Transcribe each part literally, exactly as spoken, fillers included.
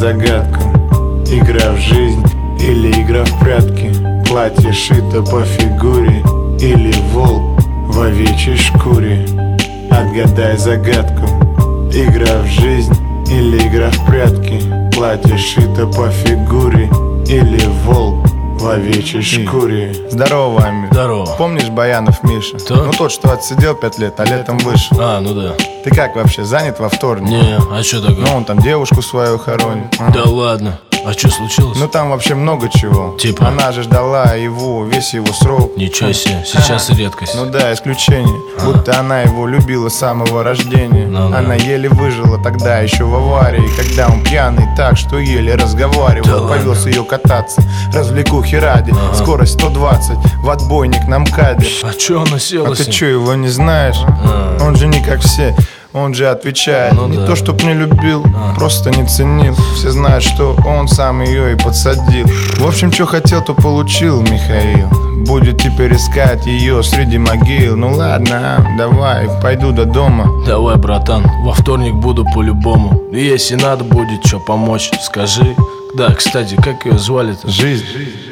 загадку. Игра в жизнь или игра в прятки? Платье шито по фигуре или волк в овечьей шкуре? Отгадай загадку. Игра в жизнь или игра в прятки? Платье шито по фигуре или волк в овечьей шкуре? Здорово, Амир. Здорово. Помнишь Баянов Миша? Кто? Ну тот, что отсидел пять лет, а летом вышел. А, ну да. Ты как вообще, занят во вторник? Не, а что такое? Ну он там девушку свою хоронит. Да ладно. А что случилось? Ну там вообще много чего. Типа? Она же ждала его, весь его срок. Ничего себе, сейчас редкость. Ну да, исключение. А. Будто она его любила с самого рождения. Ну да. Она еле выжила тогда еще в аварии, когда он пьяный так, что еле разговаривал. Да Повез ее кататься, развлекухи ради. Ага. Скорость сто двадцать, в отбойник на МКАДе. А чё она села А с ты ним? чё, его не знаешь? А. Он же не как все. Он же отвечает, Ну не да. то чтоб не любил, А. просто не ценил. Все знают, что он сам ее и подсадил. В общем, что хотел, то получил Михаил. Будет теперь искать ее среди могил. Ну ладно, а, давай, пойду до дома. Давай, братан, во вторник буду по-любому. И если надо будет что помочь, скажи. Да, кстати, как ее звали-то? Жизнь.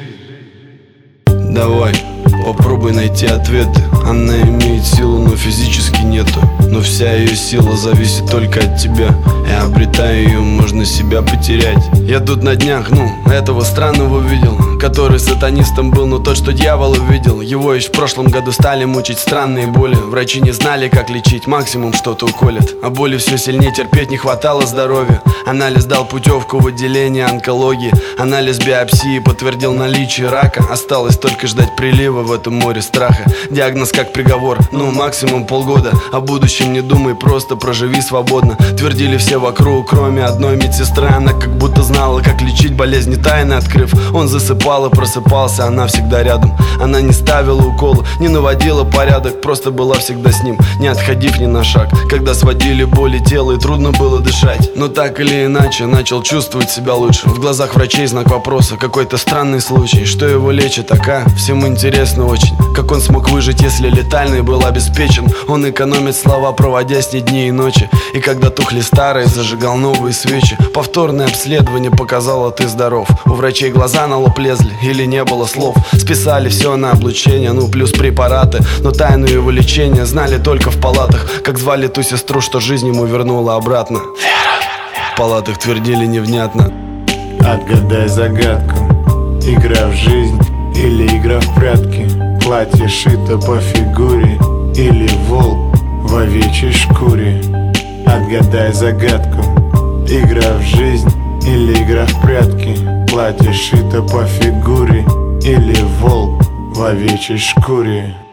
Давай, попробуй найти ответы. Она имеет силу, но физически нету. Но вся ее сила зависит только от тебя. И обретая ее, можно себя потерять. Я тут на днях, ну, этого странного видел, который сатанистом был, но тот, что дьявола видел. Его еще в прошлом году стали мучить странные боли. Врачи не знали, как лечить, максимум что-то уколят. А боли все сильнее, терпеть не хватало здоровья. Анализ дал путевку в отделение онкологии. Анализ биопсии подтвердил наличие рака. Осталось только ждать прилива в этом море страха. Диагноз как приговор, ну максимум полгода. О будущем не думай, просто проживи свободно. Твердили все вокруг, кроме одной медсестры. Она как будто знала, как лечить болезни тайны открыв. Он засыпал и просыпался, она всегда рядом. Она не ставила уколы, не наводила порядок, просто была всегда с ним, не отходив ни на шаг. Когда сводили боли тела и трудно было дышать. Но так или иначе начал чувствовать себя лучше. В глазах врачей знак вопроса, какой-то странный случай. Что его лечит, ака? Всем интересно очень. Как он смог выжить, если летальный был обеспечен? Он экономит слова, проводя с ней дни и ночи. И когда тухли старые, зажигал новые свечи. Повторное обследование показало, ты здоров. У врачей глаза на лоб лезли, или не было слов. Списали все на облучение, ну плюс препараты. Но тайну его лечения знали только в палатах. Как звали ту сестру, что жизнь ему вернула обратно. В палатах твердили невнятно. Отгадай загадку. Игра в жизнь или игра в прятки? Платье шито по фигуре или волк в овечьей шкуре? Отгадай загадку. Игра в жизнь или игра в прятки? Платье шито по фигуре или волк в овечьей шкуре?